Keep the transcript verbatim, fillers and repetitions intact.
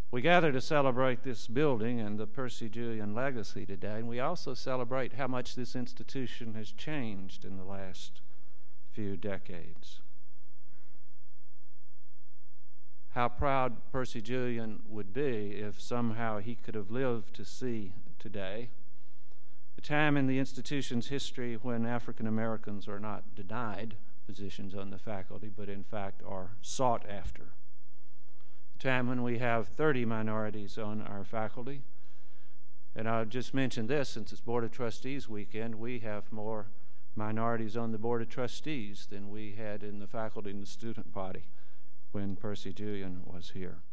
We gather to celebrate this building and the Percy Julian legacy today, and we also celebrate how much this institution has changed in the last few decades. How proud Percy Julian would be if somehow he could have lived to see today a time in the institution's history when African Americans are not denied positions on the faculty, but in fact are sought after. A time when we have thirty minorities on our faculty. And I'll just mention this, since it's Board of Trustees weekend, we have more minorities on the Board of Trustees than we had in the faculty and the student body when Percy Julian was here.